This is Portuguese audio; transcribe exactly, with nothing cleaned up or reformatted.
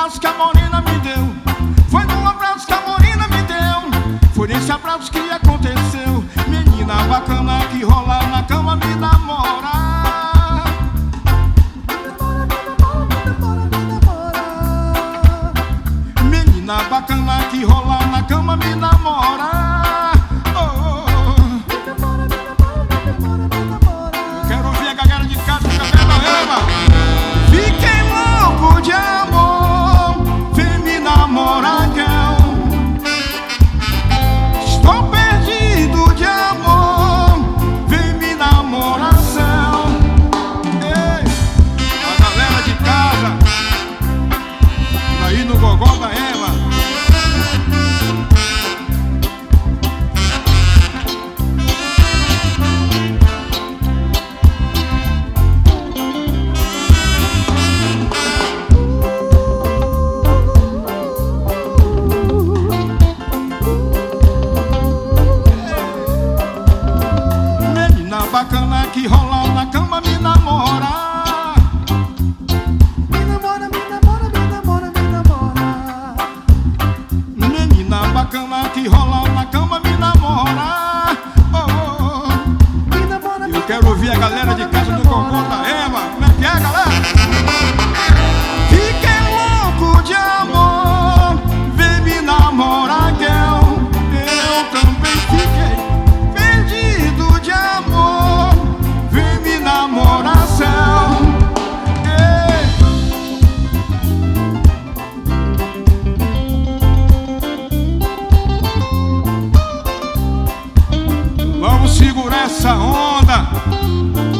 abraço que a morena me deu. Foi no abraço que a morena me deu. Foi nesse abraço que aconteceu. Menina bacana que rola na cama me namora. Menina bacana que rola na cama me namora. Bacana que rola na cama me namora. Me namora, me namora, me namora, me namora. Menina bacana que rola na cama me namora. Oh, oh, oh. Me namora, eu quero ouvir a galera de casa do Cocô da Ema. Como é que é, galera? Fiquei louco de amor, vem me namorar, girl. Eu também fiquei perdido de amor. Namoração, ei. Vamos segurar essa onda.